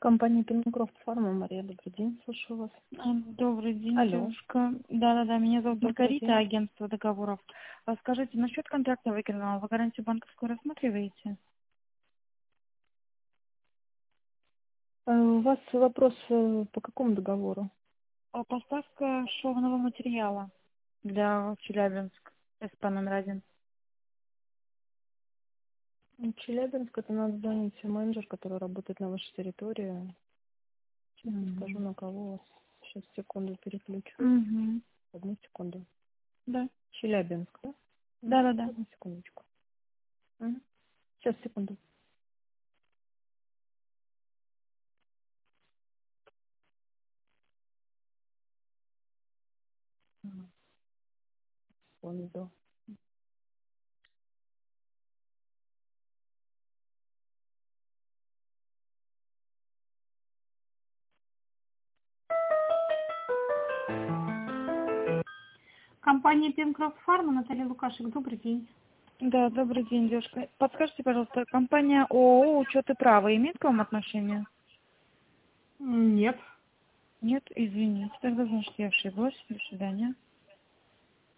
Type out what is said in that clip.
Компания Пинкрофт Фарма. Мария, добрый день, слушаю вас. Добрый день, Алло. девушка. Да, меня зовут Добрый Маргарита, день. агентство договоров. Скажите, насчет контракта выигранного, вы гарантию банковскую рассматриваете? У вас вопрос по какому договору? Поставка шовного материала для Челябинск, СП номер 1. Челябинск, это надо звонить менеджер, который работает на вашей территории. Сейчас я скажу, на кого у вас. Сейчас, секунду, переключу. Угу. Одну секунду. Да. Челябинск, да? Да. Одну секундочку. Сейчас, секунду. Секунду. Компания Пинкрофт Фарма, Наталья Лукашек, добрый день. Да, добрый день, девушка. Подскажите, пожалуйста, компания ООО «Учет и право» имеет к вам отношение? Нет. Нет, извините, тогда значит я ошиблась. До свидания.